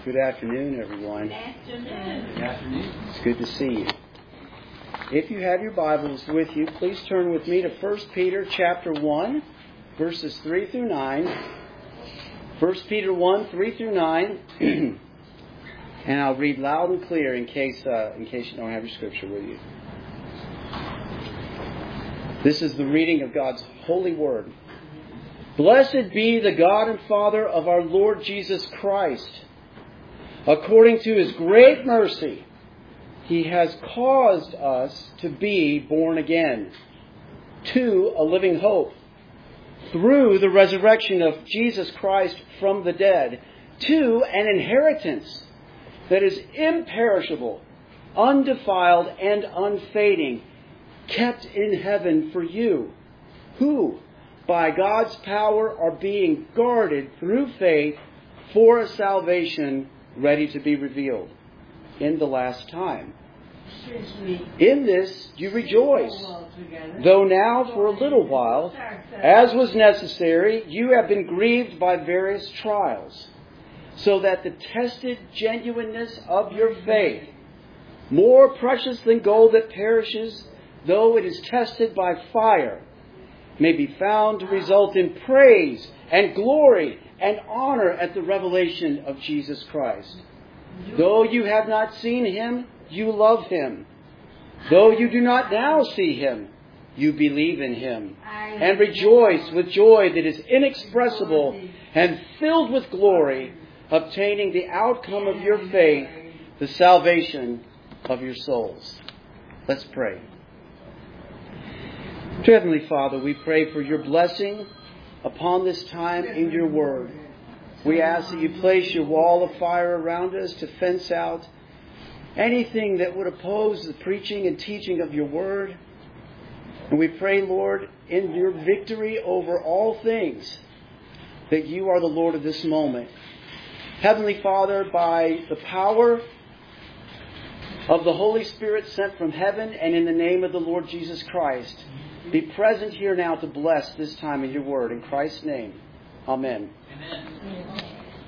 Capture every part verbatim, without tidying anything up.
Good afternoon, everyone. Good afternoon. Good afternoon. It's good to see you. If you have your Bibles with you, please turn with me to First Peter chapter one, verses three through nine. First Peter one, three through nine. And I'll read loud and clear in case uh, in case you don't have your scripture with you. This is the reading of God's holy word. Blessed be the God and Father of our Lord Jesus Christ. According to His great mercy, He has caused us to be born again to a living hope through the resurrection of Jesus Christ from the dead, to an inheritance that is imperishable, undefiled, and unfading, kept in heaven for you, who, by God's power, are being guarded through faith for a salvation ready to be revealed in the last time. In this you rejoice, though now for a little while, as was necessary, you have been grieved by various trials, so that the tested genuineness of your faith, more precious than gold that perishes, though it is tested by fire, may be found to result in praise and glory and honor at the revelation of Jesus Christ. Though you have not seen Him, you love Him. Though you do not now see Him, you believe in Him, and rejoice with joy that is inexpressible and filled with glory, obtaining the outcome of your faith, the salvation of your souls. Let's pray. Dear Heavenly Father, we pray for your blessing upon this time in your word. We ask that you place your wall of fire around us to fence out anything that would oppose the preaching and teaching of your word. And we pray, Lord, in your victory over all things, that you are the Lord of this moment. Heavenly Father, by the power of the Holy Spirit sent from heaven and in the name of the Lord Jesus Christ, be present here now to bless this time in your word. In Christ's name, amen. Amen.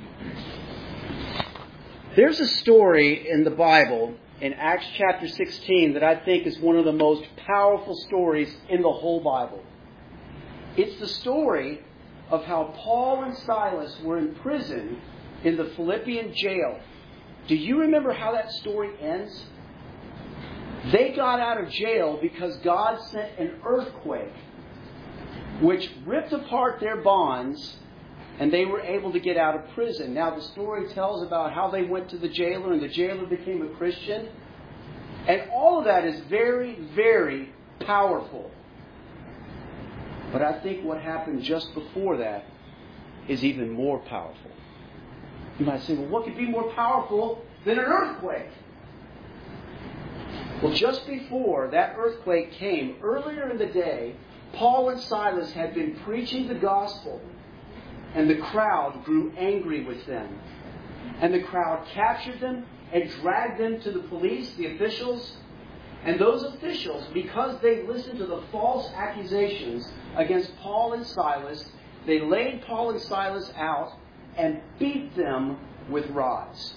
There's a story in the Bible, in Acts chapter sixteen, that I think is one of the most powerful stories in the whole Bible. It's the story of how Paul and Silas were in prison in the Philippian jail. Do you remember how that story ends? They got out of jail because God sent an earthquake which ripped apart their bonds, and they were able to get out of prison. Now the story tells about how they went to the jailer and the jailer became a Christian. And all of that is very, very powerful. But I think what happened just before that is even more powerful. You might say, well, what could be more powerful than an earthquake? Well, just before that earthquake came, earlier in the day, Paul and Silas had been preaching the gospel, and the crowd grew angry with them. And the crowd captured them and dragged them to the police, the officials. And those officials, because they listened to the false accusations against Paul and Silas, they laid Paul and Silas out and beat them with rods.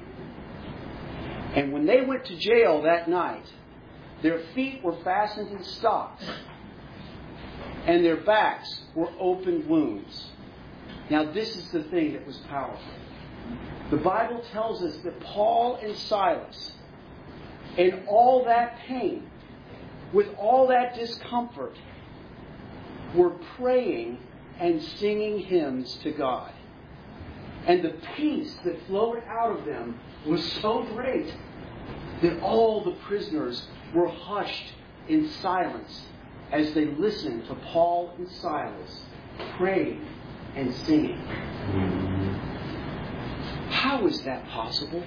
And when they went to jail that night, their feet were fastened in stocks, and their backs were open wounds. Now this is the thing that was powerful. The Bible tells us that Paul and Silas, in all that pain, with all that discomfort, were praying and singing hymns to God. And the peace that flowed out of them was so great that all the prisoners were hushed in silence as they listened to Paul and Silas praying and singing. How is that possible?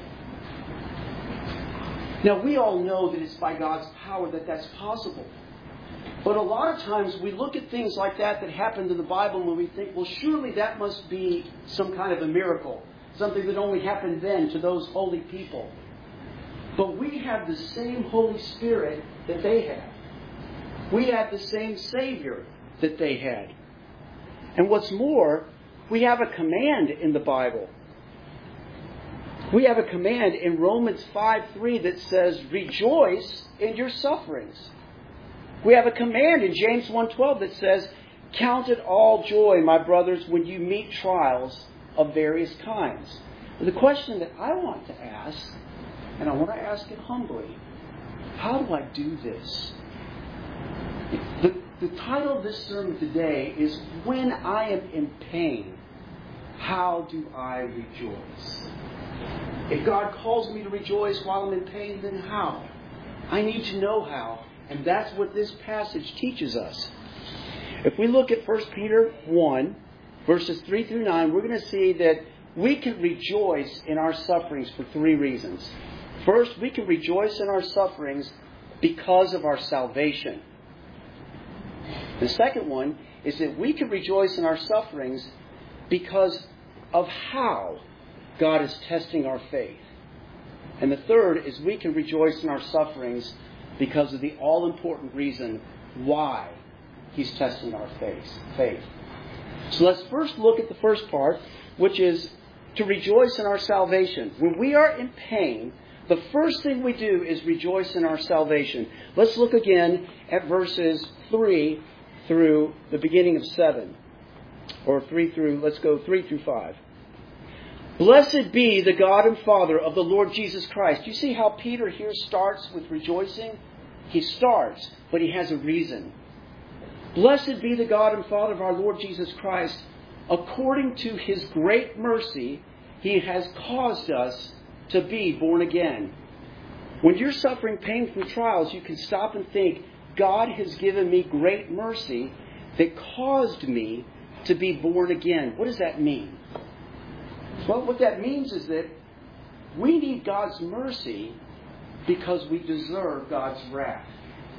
Now, we all know that it's by God's power that that's possible. But a lot of times we look at things like that that happened in the Bible and we think, well, surely that must be some kind of a miracle. Something that only happened then to those holy people. But we have the same Holy Spirit that they had. We have the same Savior that they had. And what's more, we have a command in the Bible. We have a command in Romans five three that says, rejoice in your sufferings. We have a command in James one twelve that says, count it all joy, my brothers, when you meet trials of various kinds. The question that I want to ask, and I want to ask it humbly, how do I do this? The, the title of this sermon today is, When I Am in Pain, How Do I Rejoice? If God calls me to rejoice while I'm in pain, then how? I need to know how. And that's what this passage teaches us. If we look at First Peter one, verses three through nine, we're going to see that we can rejoice in our sufferings for three reasons. First, we can rejoice in our sufferings because of our salvation. The second one is that we can rejoice in our sufferings because of how God is testing our faith. And the third is we can rejoice in our sufferings because of the all-important reason why He's testing our faith. So let's first look at the first part, which is to rejoice in our salvation. When we are in pain, the first thing we do is rejoice in our salvation. Let's look again at verses three through the beginning of seven. Or three through, let's go three through five. Blessed be the God and Father of the Lord Jesus Christ. You see how Peter here starts with rejoicing? He starts, but he has a reason. Blessed be the God and Father of our Lord Jesus Christ. According to His great mercy, He has caused us to be born again. When you're suffering pain from trials, you can stop and think, God has given me great mercy that caused me to be born again. What does that mean? Well, what that means is that we need God's mercy because we deserve God's wrath.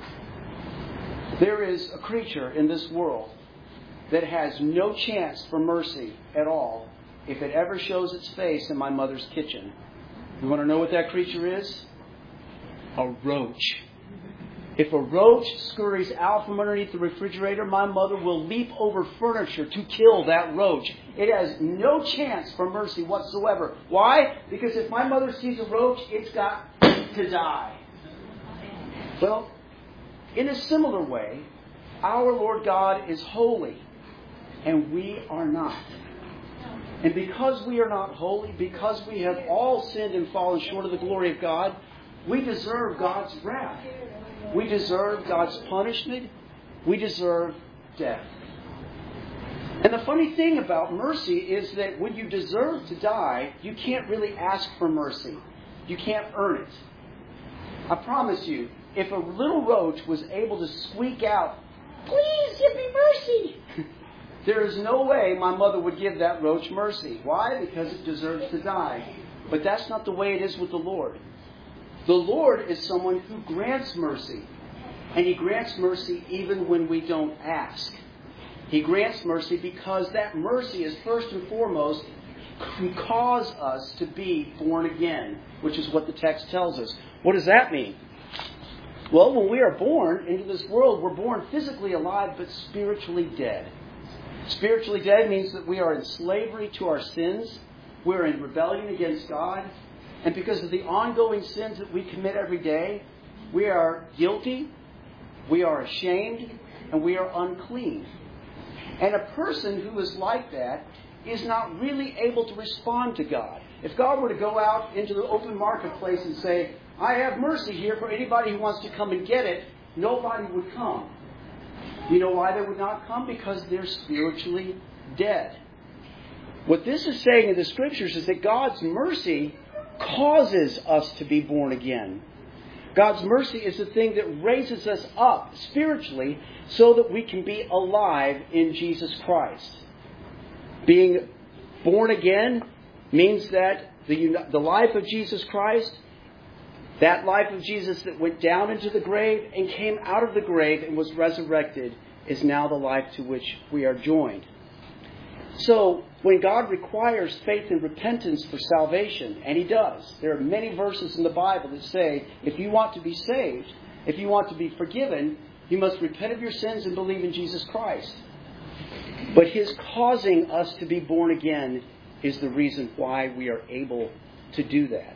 There is a creature in this world that has no chance for mercy at all if it ever shows its face in my mother's kitchen. You want to know what that creature is? A roach. If a roach scurries out from underneath the refrigerator, my mother will leap over furniture to kill that roach. It has no chance for mercy whatsoever. Why? Because if my mother sees a roach, it's got to die. Well, in a similar way, our Lord God is holy, and we are not. And because we are not holy, because we have all sinned and fallen short of the glory of God, we deserve God's wrath. We deserve God's punishment. We deserve death. And the funny thing about mercy is that when you deserve to die, you can't really ask for mercy. You can't earn it. I promise you, if a little roach was able to squeak out, "Please give me mercy," there is no way my mother would give that roach mercy. Why? Because it deserves to die. But that's not the way it is with the Lord. The Lord is someone who grants mercy. And He grants mercy even when we don't ask. He grants mercy because that mercy is first and foremost to cause us to be born again, which is what the text tells us. What does that mean? Well, when we are born into this world, we're born physically alive but spiritually dead. Spiritually dead means that we are in slavery to our sins. We're in rebellion against God. And because of the ongoing sins that we commit every day, we are guilty, we are ashamed, and we are unclean. And a person who is like that is not really able to respond to God. If God were to go out into the open marketplace and say, "I have mercy here for anybody who wants to come and get it," nobody would come. You know why they would not come? Because they're spiritually dead. What this is saying in the Scriptures is that God's mercy causes us to be born again. God's mercy is the thing that raises us up spiritually so that we can be alive in Jesus Christ. Being born again means that the, the life of Jesus Christ, that life of Jesus that went down into the grave and came out of the grave and was resurrected, is now the life to which we are joined. So, when God requires faith and repentance for salvation, and He does, there are many verses in the Bible that say, if you want to be saved, if you want to be forgiven, you must repent of your sins and believe in Jesus Christ. But His causing us to be born again is the reason why we are able to do that.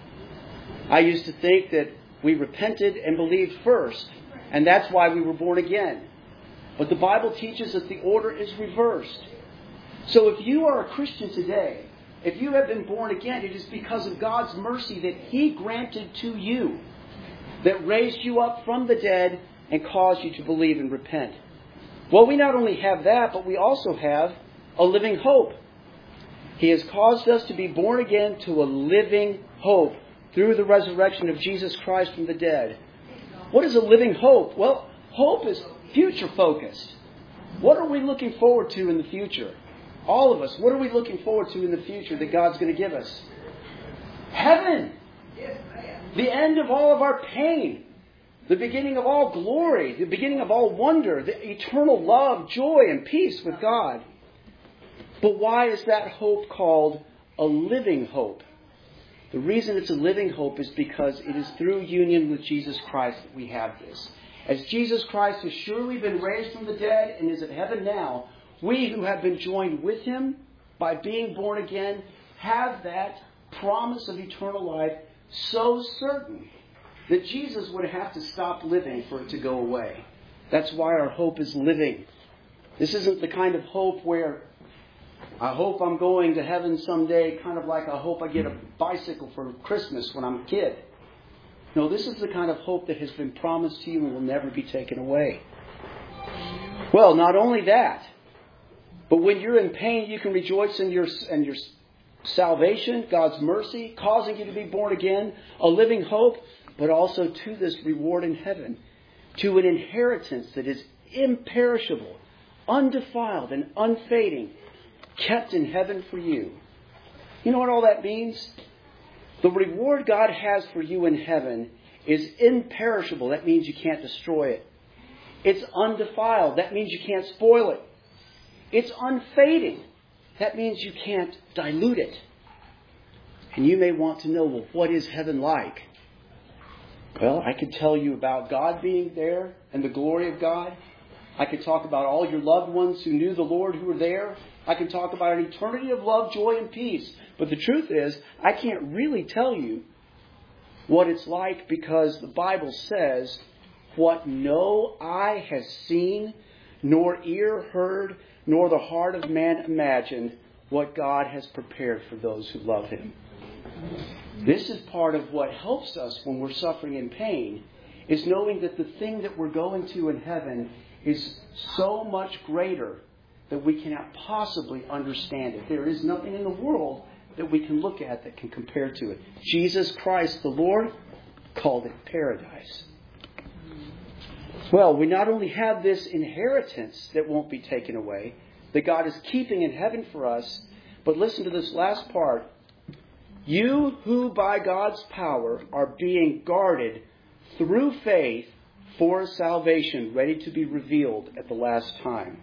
I used to think that we repented and believed first, and that's why we were born again. But the Bible teaches that the order is reversed. So if you are a Christian today, if you have been born again, it is because of God's mercy that He granted to you, that raised you up from the dead and caused you to believe and repent. Well, we not only have that, but we also have a living hope. He has caused us to be born again to a living hope through the resurrection of Jesus Christ from the dead. What is a living hope? Well, hope is future focused. What are we looking forward to in the future? All of us, what are we looking forward to in the future that God's going to give us? Heaven! The end of all of our pain. The beginning of all glory. The beginning of all wonder. The eternal love, joy, and peace with God. But why is that hope called a living hope? The reason it's a living hope is because it is through union with Jesus Christ that we have this. As Jesus Christ has surely been raised from the dead and is in heaven now, we who have been joined with Him by being born again have that promise of eternal life so certain that Jesus would have to stop living for it to go away. That's why our hope is living. This isn't the kind of hope where I hope I'm going to heaven someday, kind of like I hope I get a bicycle for Christmas when I'm a kid. No, this is the kind of hope that has been promised to you and will never be taken away. Well, not only that, but when you're in pain, you can rejoice in your, in your salvation, God's mercy, causing you to be born again, a living hope, but also to this reward in heaven, to an inheritance that is imperishable, undefiled, and unfading, kept in heaven for you. You know what all that means? The reward God has for you in heaven is imperishable. That means you can't destroy it. It's undefiled. That means you can't spoil it. It's unfading. That means you can't dilute it. And you may want to know, well, what is heaven like? Well, I could tell you about God being there and the glory of God. I could talk about all your loved ones who knew the Lord who were there. I can talk about an eternity of love, joy, and peace. But the truth is, I can't really tell you what it's like because the Bible says, what no eye has seen, nor ear heard, nor the heart of man imagined, what God has prepared for those who love Him. This is part of what helps us when we're suffering in pain, is knowing that the thing that we're going to in heaven is so much greater that we cannot possibly understand it. There is nothing in the world that we can look at that can compare to it. Jesus Christ, the Lord, called it paradise. Well, we not only have this inheritance that won't be taken away, that God is keeping in heaven for us, but listen to this last part. You who by God's power are being guarded through faith for salvation, ready to be revealed at the last time.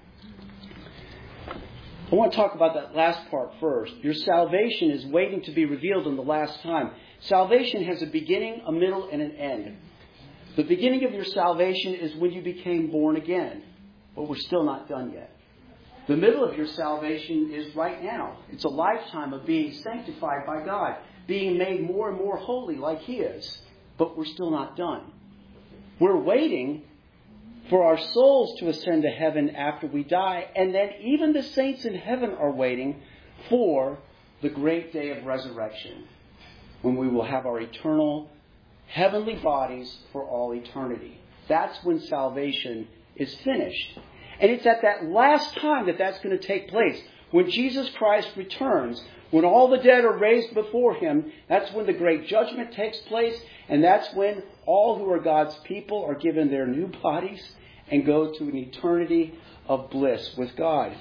I want to talk about that last part first. Your salvation is waiting to be revealed in the last time. Salvation has a beginning, a middle, and an end. The beginning of your salvation is when you became born again, but we're still not done yet. The middle of your salvation is right now. It's a lifetime of being sanctified by God, being made more and more holy like He is, but we're still not done. We're waiting for our souls to ascend to heaven after we die, and then even the saints in heaven are waiting for the great day of resurrection, when we will have our eternal heavenly bodies for all eternity. That's when salvation is finished. And it's at that last time that that's going to take place. When Jesus Christ returns, when all the dead are raised before Him, that's when the great judgment takes place. And that's when all who are God's people are given their new bodies and go to an eternity of bliss with God.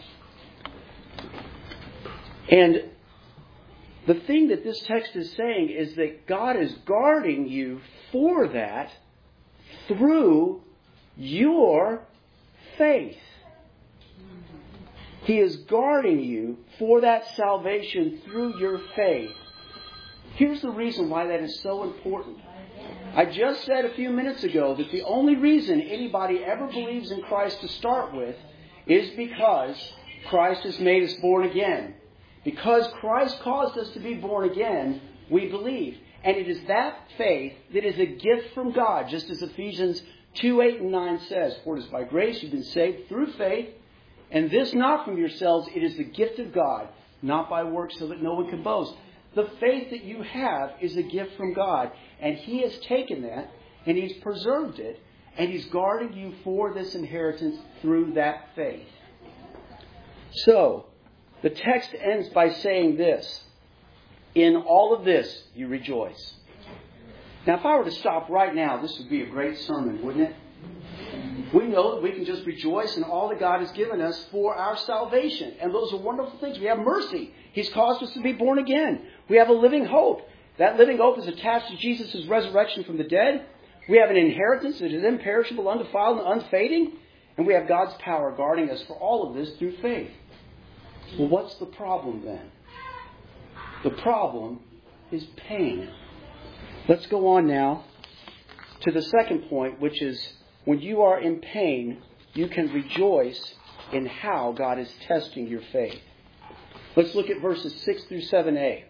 And the thing that this text is saying is that God is guarding you for that through your faith. He is guarding you for that salvation through your faith. Here's the reason why that is so important. I just said a few minutes ago that the only reason anybody ever believes in Christ to start with is because Christ has made us born again. Because Christ caused us to be born again, we believe. And it is that faith that is a gift from God, just as Ephesians two, eight, and nine says, for it is by grace you've been saved through faith, and this not from yourselves, it is the gift of God, not by works, so that no one can boast. The faith that you have is a gift from God, and He has taken that, and He's preserved it, and He's guarded you for this inheritance through that faith. So, the text ends by saying this, in all of this you rejoice. Now, if I were to stop right now, this would be a great sermon, wouldn't it? We know that we can just rejoice in all that God has given us for our salvation. And those are wonderful things. We have mercy. He's caused us to be born again. We have a living hope. That living hope is attached to Jesus' resurrection from the dead. We have an inheritance that is imperishable, undefiled, and unfading. And we have God's power guarding us for all of this through faith. Well, what's the problem then? The problem is pain. Let's go on now to the second point, which is when you are in pain, you can rejoice in how God is testing your faith. Let's look at verses six through seven a.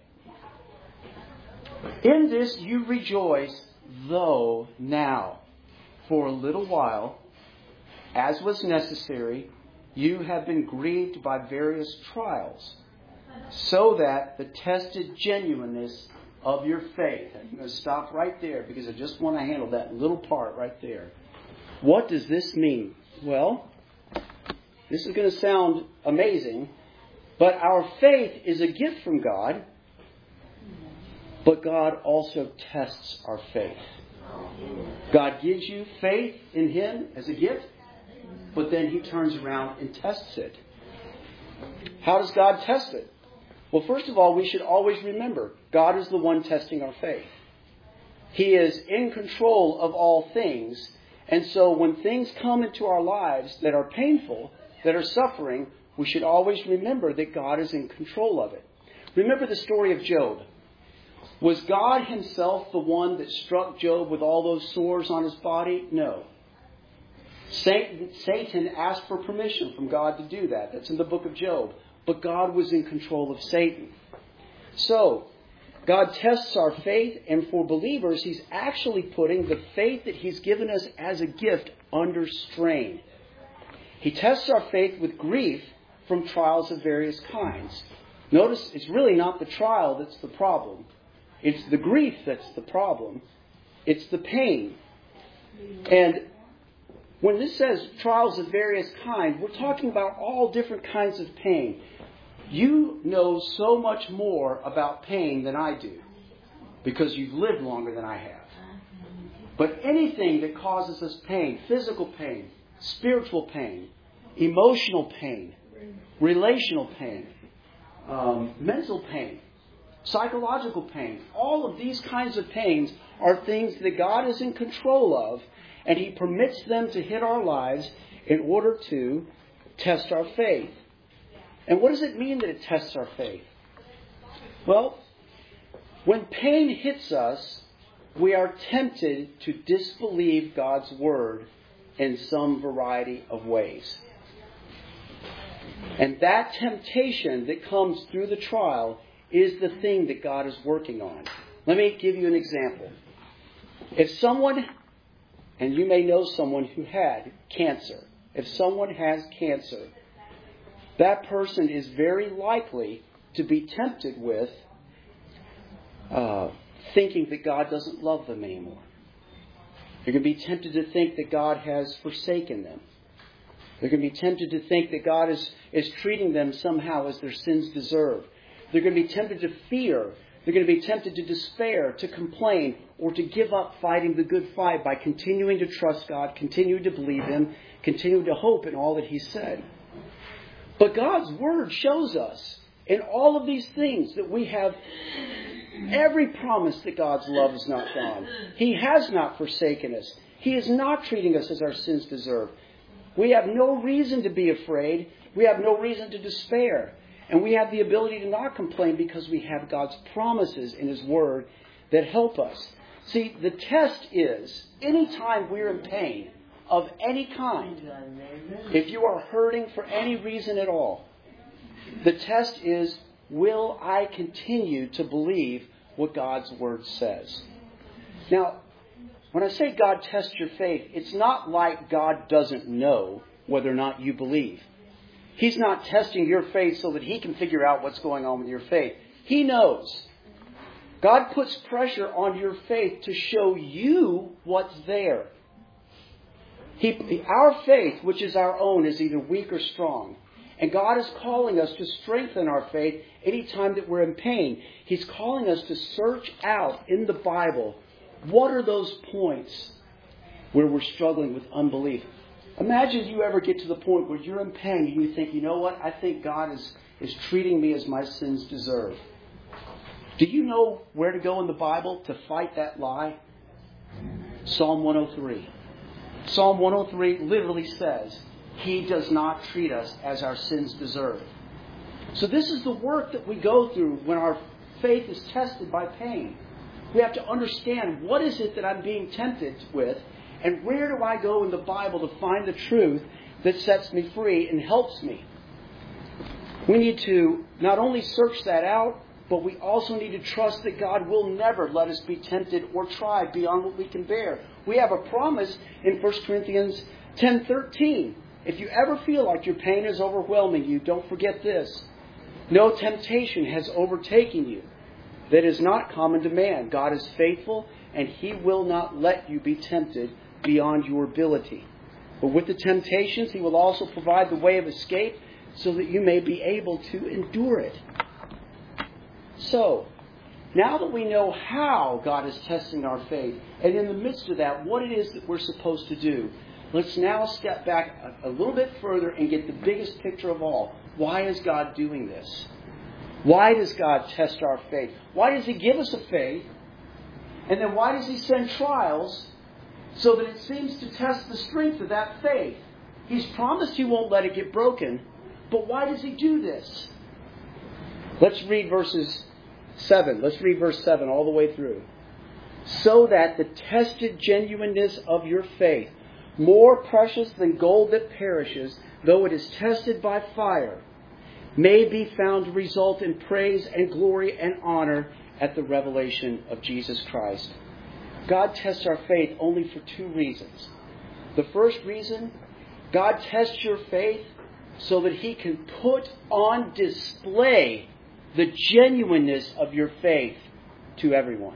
In this you rejoice, though now, for a little while, as was necessary, you have been grieved by various trials, so that the tested genuineness of your faith. I'm going to stop right there because I just want to handle that little part right there. What does this mean? Well, this is going to sound amazing, but our faith is a gift from God, but God also tests our faith. God gives you faith in Him as a gift, but then He turns around and tests it. How does God test it? Well, first of all, we should always remember God is the one testing our faith. He is in control of all things. And so when things come into our lives that are painful, that are suffering, we should always remember that God is in control of it. Remember the story of Job. Was God Himself the one that struck Job with all those sores on his body? No. Satan, Satan asked for permission from God to do that. That's in the book of Job. But God was in control of Satan. So, God tests our faith, and for believers, He's actually putting the faith that He's given us as a gift under strain. He tests our faith with grief from trials of various kinds. Notice, it's really not the trial that's the problem. It's the grief that's the problem. It's the pain. And when this says trials of various kinds, we're talking about all different kinds of pain. You know so much more about pain than I do because you've lived longer than I have. But anything that causes us pain, physical pain, spiritual pain, emotional pain, relational pain, um, mental pain, psychological pain, all of these kinds of pains are things that God is in control of, and He permits them to hit our lives in order to test our faith. And what does it mean that it tests our faith? Well, when pain hits us, we are tempted to disbelieve God's Word in some variety of ways. And that temptation that comes through the trial is the thing that God is working on. Let me give you an example. If someone, and you may know someone who had cancer, if someone has cancer, that person is very likely to be tempted with uh, thinking that God doesn't love them anymore. They're going to be tempted to think that God has forsaken them. They're going to be tempted to think that God is, is treating them somehow as their sins deserve. They're going to be tempted to fear. They're going to be tempted to despair, to complain, or to give up fighting the good fight by continuing to trust God, continuing to believe Him, continuing to hope in all that He said. But God's Word shows us in all of these things that we have every promise that God's love is not gone. He has not forsaken us. He is not treating us as our sins deserve. We have no reason to be afraid. We have no reason to despair. And we have the ability to not complain because we have God's promises in His Word that help us. See, the test is, anytime we're in pain of any kind, if you are hurting for any reason at all, the test is, will I continue to believe what God's Word says. Now, when I say God tests your faith, it's not like God doesn't know whether or not you believe. He's not testing your faith so that He can figure out what's going on with your faith. He knows. God puts pressure on your faith to show you what's there. He, our faith, which is our own, is either weak or strong. And God is calling us to strengthen our faith anytime that we're in pain. He's calling us to search out in the Bible, what are those points where we're struggling with unbelief? Imagine you ever get to the point where you're in pain and you think, you know what, I think God is, is treating me as my sins deserve. Do you know where to go in the Bible to fight that lie? Psalm one oh three. Psalm one oh three literally says, He does not treat us as our sins deserve. So this is the work that we go through when our faith is tested by pain. We have to understand, what is it that I'm being tempted with, and where do I go in the Bible to find the truth that sets me free and helps me? We need to not only search that out, but we also need to trust that God will never let us be tempted or tried beyond what we can bear. We have a promise in First Corinthians ten thirteen. If you ever feel like your pain is overwhelming you, don't forget this. No temptation has overtaken you that is not common to man. God is faithful, and He will not let you be tempted beyond your ability. But with the temptations, He will also provide the way of escape so that you may be able to endure it. So, now that we know how God is testing our faith, and in the midst of that, what it is that we're supposed to do, let's now step back a, a little bit further and get the biggest picture of all. Why is God doing this? Why does God test our faith? Why does He give us a faith? And then why does He send trials so that it seems to test the strength of that faith? He's promised He won't let it get broken, but why does He do this? Let's read verses seven. Let's read verse seven all the way through. So that the tested genuineness of your faith, more precious than gold that perishes, though it is tested by fire, may be found to result in praise and glory and honor at the revelation of Jesus Christ. God tests our faith only for two reasons. The first reason, God tests your faith so that He can put on display the genuineness of your faith to everyone.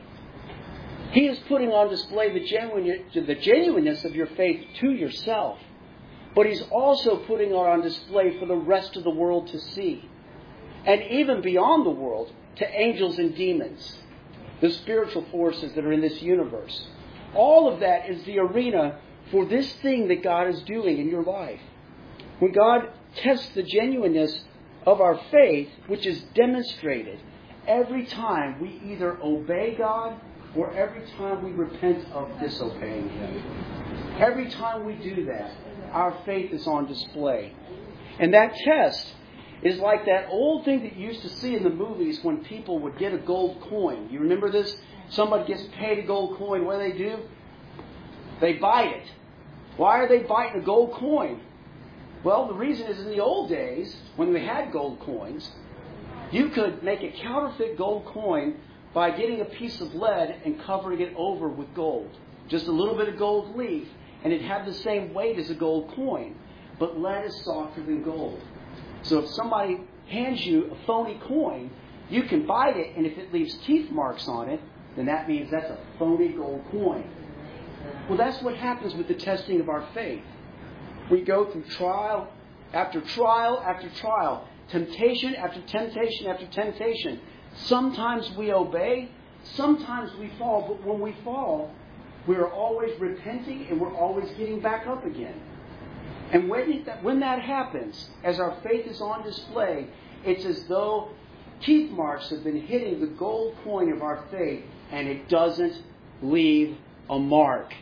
He is putting on display the genuine, the genuineness of your faith to yourself. But He's also putting it on display for the rest of the world to see. And even beyond the world, to angels and demons, the spiritual forces that are in this universe. All of that is the arena for this thing that God is doing in your life. When God tests the genuineness of our faith, which is demonstrated every time we either obey God or every time we repent of disobeying Him. Every time we do that, our faith is on display. And that test is like that old thing that you used to see in the movies when people would get a gold coin. You remember this? Somebody gets paid a gold coin. What do they do? They bite it. Why are they biting a gold coin? Well, the reason is in the old days, when we had gold coins, you could make a counterfeit gold coin by getting a piece of lead and covering it over with gold. Just a little bit of gold leaf, and it'd have the same weight as a gold coin. But lead is softer than gold. So if somebody hands you a phony coin, you can bite it, and if it leaves teeth marks on it, then that means that's a phony gold coin. Well, that's what happens with the testing of our faith. We go through trial after trial after trial, temptation after temptation after temptation. Sometimes we obey, sometimes we fall, but when we fall, we're always repenting and we're always getting back up again. And when, it, when that happens, as our faith is on display, it's as though teeth marks have been hitting the gold coin of our faith, and it doesn't leave a mark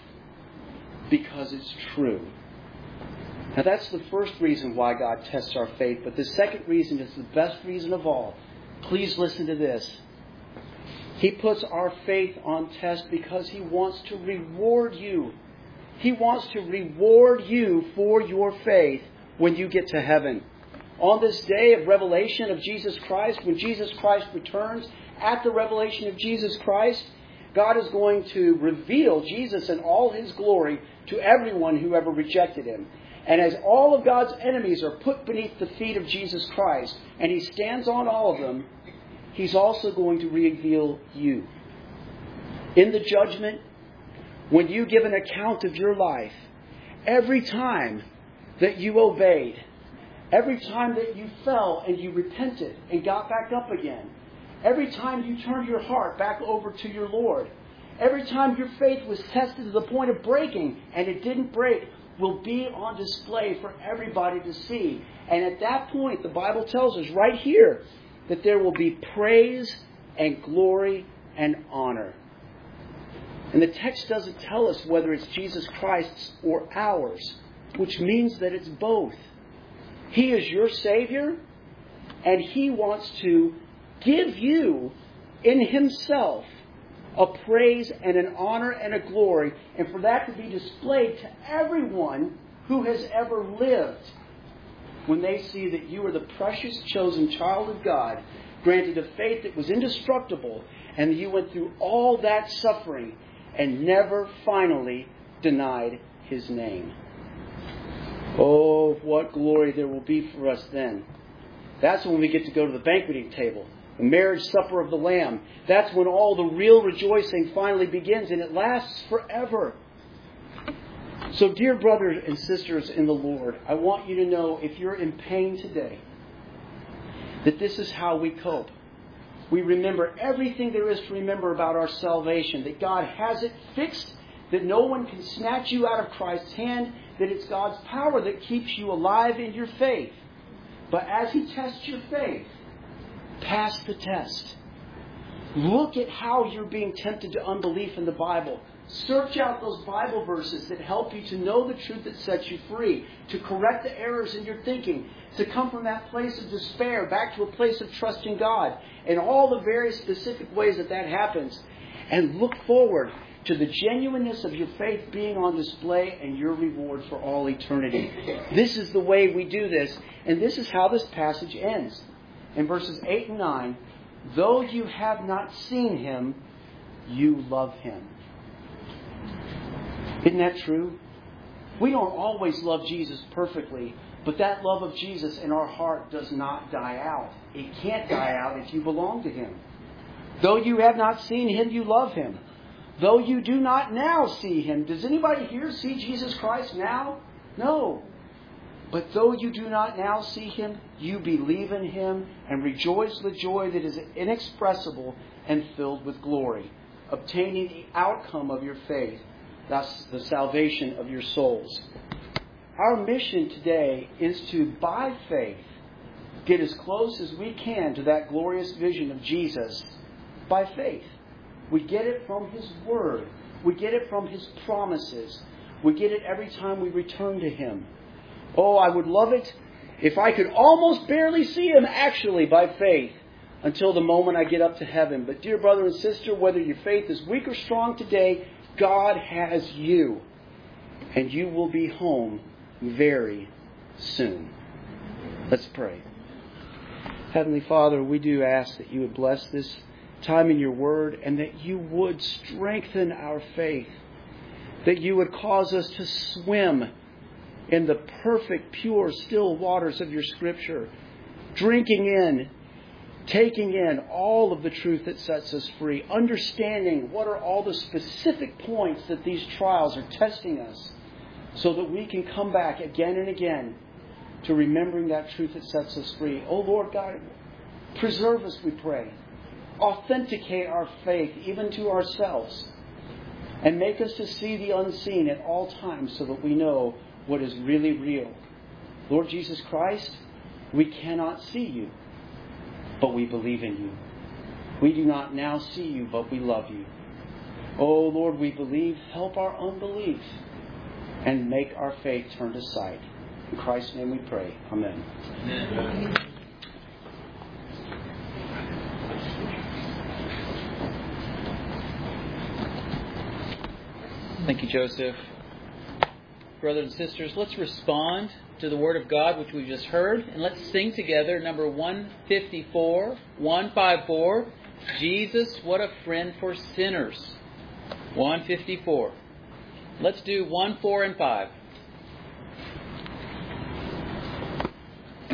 because it's true. Now that's the first reason why God tests our faith. But the second reason is the best reason of all. Please listen to this. He puts our faith on test because He wants to reward you. He wants to reward you for your faith when you get to heaven. on this day of revelation of Jesus Christ, when Jesus Christ returns, at the revelation of Jesus Christ, God is going to reveal Jesus in all His glory to everyone who ever rejected Him. And as all of God's enemies are put beneath the feet of Jesus Christ, and He stands on all of them, He's also going to reveal you. In the judgment, when you give an account of your life, every time that you obeyed, every time that you fell and you repented and got back up again, every time you turned your heart back over to your Lord, every time your faith was tested to the point of breaking and it didn't break, will be on display for everybody to see. And at that point, the Bible tells us right here that there will be praise and glory and honor. And the text doesn't tell us whether it's Jesus Christ's or ours, which means that it's both. He is your Savior, and He wants to give you in Himself a praise and an honor and a glory, and for that to be displayed to everyone who has ever lived. When they see that you are the precious chosen child of God, granted a faith that was indestructible, and you went through all that suffering and never finally denied His name. Oh, what glory there will be for us then. That's when we get to go to the banqueting table, the marriage supper of the Lamb. That's when all the real rejoicing finally begins, and it lasts forever. So, dear brothers and sisters in the Lord, I want you to know, if you're in pain today, that this is how we cope. We remember everything there is to remember about our salvation, that God has it fixed, that no one can snatch you out of Christ's hand, that it's God's power that keeps you alive in your faith. But as He tests your faith, pass the test. Look at how you're being tempted to unbelief in the Bible. Search out those Bible verses that help you to know the truth that sets you free, to correct the errors in your thinking, to come from that place of despair back to a place of trusting God, and all the very specific ways that that happens. And look forward to the genuineness of your faith being on display and your reward for all eternity. This is the way we do this, and this is how this passage ends. In verses eight and nine, though you have not seen Him, you love Him. Isn't that true? We don't always love Jesus perfectly, but that love of Jesus in our heart does not die out. It can't die out if you belong to Him. Though you have not seen Him, you love Him. Though you do not now see Him. Does anybody here see Jesus Christ now? No. But though you do not now see Him, you believe in Him and rejoice with joy that is inexpressible and filled with glory, obtaining the outcome of your faith, thus the salvation of your souls. Our mission today is to, by faith, get as close as we can to that glorious vision of Jesus by faith. We get it from His Word. We get it from His promises. We get it every time we return to Him. Oh, I would love it if I could almost barely see Him actually by faith until the moment I get up to heaven. But dear brother and sister, whether your faith is weak or strong today, God has you. And you will be home very soon. Let's pray. Heavenly Father, we do ask that you would bless this time in your word, and that you would strengthen our faith, that you would cause us to swim in the perfect, pure, still waters of your Scripture, drinking in, taking in all of the truth that sets us free, understanding what are all the specific points that these trials are testing us, so that we can come back again and again to remembering that truth that sets us free. Oh Lord God, preserve us, we pray. Authenticate our faith even to ourselves, and make us to see the unseen at all times so that we know what is really real. Lord Jesus Christ, we cannot see you, but we believe in you. We do not now see you, but we love you. Oh Lord, we believe. Help our unbelief and make our faith turn to sight. In Christ's name we pray. Amen. Amen. Thank you, Joseph. brothers and sisters, let's respond to the Word of God which we just heard. And let's sing together number one fifty-four, one fifty-four, Jesus, what a friend for sinners. one fifty-four. Let's do one, four, and five.